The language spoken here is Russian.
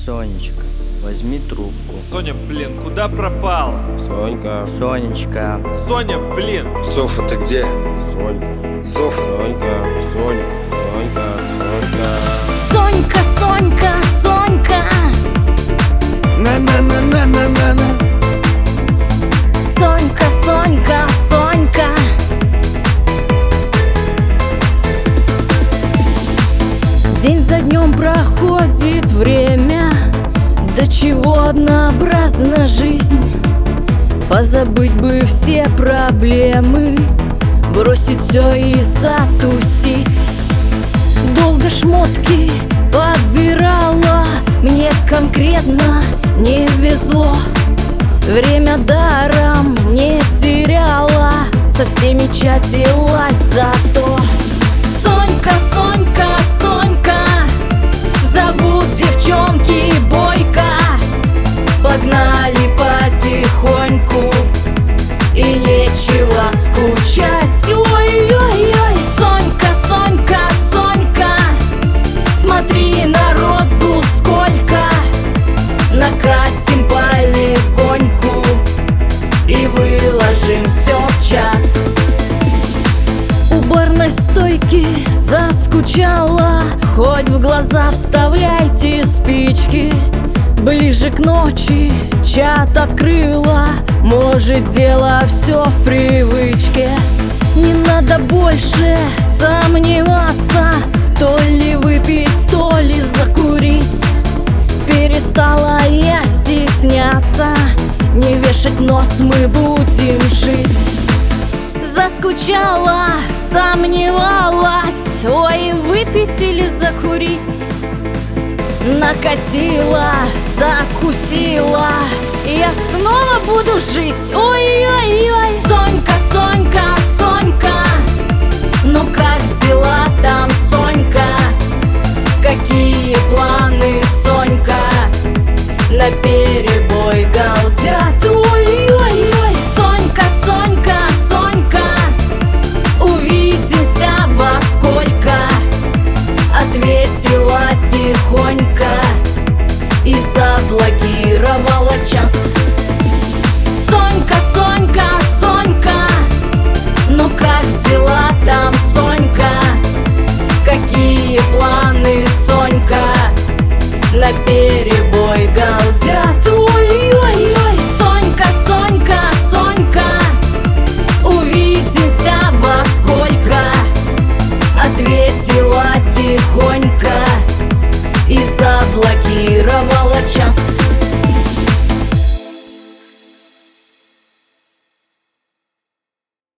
Сонечка, возьми трубку. Соня, блин, куда пропала? Сонька, Сонечка. Соня, блин. Софа, ты где? Сонька, Софа. Сонька, Сонька, Сонька, Сонька. Сонька, Сонька, Сонька. На-на-на-на-на-на-на. Сонька, Сонька, Сонька. День за днем проходит время, до чего однообразна жизнь. Позабыть бы все проблемы, бросить все и затусить. Долго шмотки подбирала, мне конкретно не везло. Время даром не теряла, со всеми чатилась зато. Сонька, Сонька, Сонька, зовут девчонки бойко. Погнали потихоньку, и нечего скучать. Ой-ой-ой, Сонька, Сонька, Сонька, смотри, народу сколько. Накатим полегоньку и выложим все в чат. У барной стойки заскучала, хоть в глаза вставляйте спички. Ближе к ночи чат открыла, может, дело все в привычке. Не надо больше сомневаться, то ли выпить, то ли закурить. Перестала я стесняться, не вешать нос, мы будем жить. Заскучала, сомневалась, ой, выпить или закурить. Накатила, закусила, я снова буду жить. Ой-ой-ой, Сонька, Сонька, Сонька, ну как дела там, Сонька? Какие планы, Сонька? Наперебой галдят. Ой-ой-ой, Сонька, Сонька, Сонька, увидимся во сколько? Ответила тихонько и заблокировала чат. Сонька, Сонька, Сонька, ну как дела там, Сонька? Какие планы, Сонька? Наперебой галдят. Ой-ой-ой, Сонька, Сонька, Сонька, увидимся во сколько? Ответила тихонько и заблокировала чат.